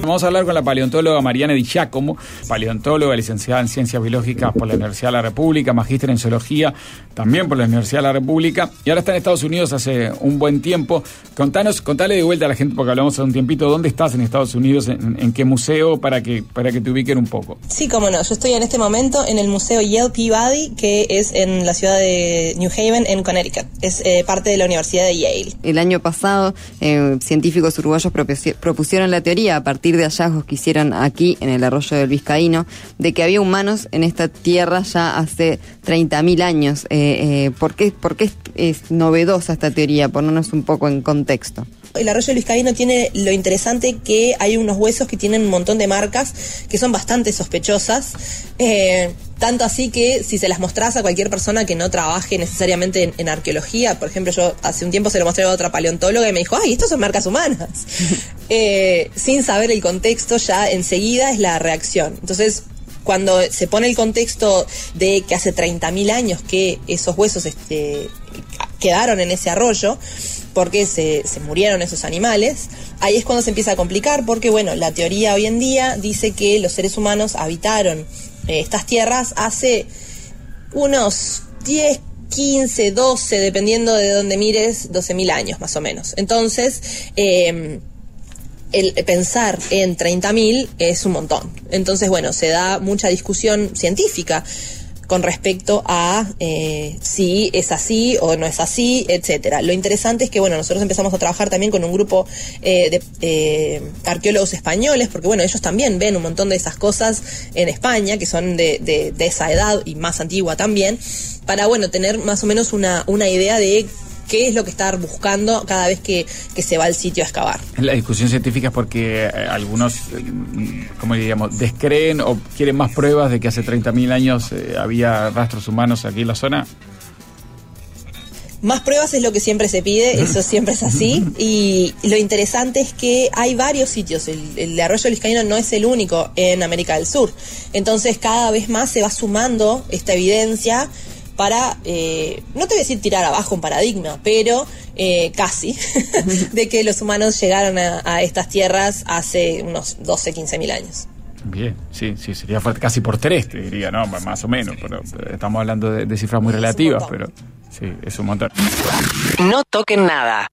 Vamos a hablar con la paleontóloga Mariana Di Giacomo, paleontóloga, licenciada en Ciencias Biológicas por la Universidad de la República, magíster en Zoología también por la Universidad de la República, y ahora está en Estados Unidos hace un buen tiempo. Contale de vuelta a la gente, porque hablamos hace un tiempito, ¿dónde estás en Estados Unidos? ¿En qué museo? Para que te ubiquen un poco. Sí, cómo no. Yo estoy en este momento en el Museo Yale Peabody, que es en la ciudad de New Haven, en Connecticut. Es parte de la Universidad de Yale. El año pasado, científicos uruguayos propusieron la teoría, a partir de hallazgos que hicieron aquí, en el arroyo del Vizcaíno, de que había humanos en esta tierra ya hace 30.000 años. ¿Por qué es novedosa esta teoría? Ponernos un poco en contexto. El arroyo del Vizcaíno tiene lo interesante que hay unos huesos que tienen un montón de marcas que son bastante sospechosas, tanto así que si se las mostrás a cualquier persona que no trabaje necesariamente en arqueología, por ejemplo, yo hace un tiempo se lo mostré a otra paleontóloga y me dijo, ¡ay, estos son marcas humanas! Sin saber el contexto, ya enseguida es la reacción. Entonces, cuando se pone el contexto de que hace 30.000 años que esos huesos quedaron en ese arroyo, porque se murieron esos animales, ahí es cuando se empieza a complicar, porque bueno, la teoría hoy en día dice que los seres humanos habitaron estas tierras hace unos 10, 15, 12, dependiendo de donde mires, 12.000 años más o menos. Entonces, el pensar en 30.000 es un montón. Entonces, bueno, se da mucha discusión científica con respecto a si es así o no es así, etcétera. Lo interesante es que, bueno, nosotros empezamos a trabajar también con un grupo de arqueólogos españoles, porque, bueno, ellos también ven un montón de esas cosas en España, que son de esa edad y más antigua también, para, bueno, tener más o menos una idea de qué es lo que estar buscando cada vez que se va al sitio a excavar. La discusión científica es porque algunos, ¿cómo diríamos?, descreen o quieren más pruebas de que hace 30.000 años había rastros humanos aquí en la zona. Más pruebas es lo que siempre se pide, eso siempre es así, y lo interesante es que hay varios sitios, el arroyo del Vizcaíno no es el único en América del Sur, entonces cada vez más se va sumando esta evidencia para, no te voy a decir tirar abajo un paradigma, pero casi, de que los humanos llegaron a estas tierras hace unos 12, 15.000 años. Bien, sí, sería casi por 3, te diría, ¿no? Más o menos, pero estamos hablando de cifras muy relativas, pero sí, es un montón. No toquen nada.